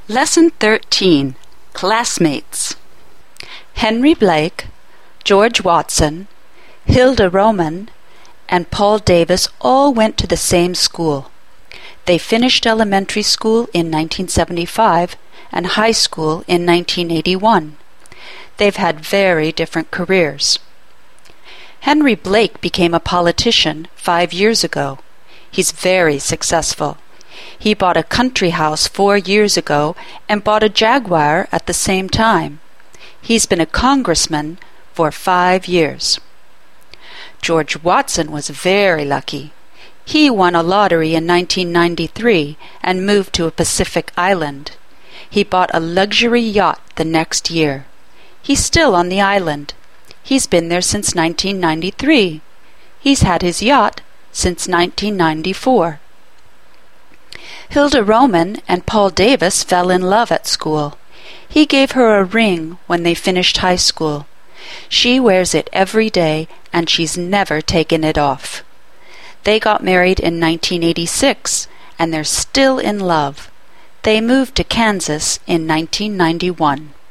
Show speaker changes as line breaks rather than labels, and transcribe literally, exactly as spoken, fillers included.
Lesson thirteen. Classmates. Henry Blake, George Watson, Hilda Roman, and Paul Davis all went to the same school. They finished elementary school in nineteen seventy-five and high school in nineteen eighty-one. They've had very different careers. Henry Blake became a politician five years ago. He's very successful. He bought a country house four years ago and bought a Jaguar at the same time. He's been a congressman for five years. George Watson was very lucky. He won a lottery in nineteen ninety-three and moved to a Pacific island. He bought a luxury yacht the next year. He's still on the island. He's been there since nineteen ninety-three. He's had his yacht since nineteen ninety-four. Hilda Roman and Paul Davis fell in love at school. He gave her a ring when they finished high school. She wears it every day, and she's never taken it off. They got married in nineteen eighty-six, and they're still in love. They moved to Kansas in nineteen ninety-one.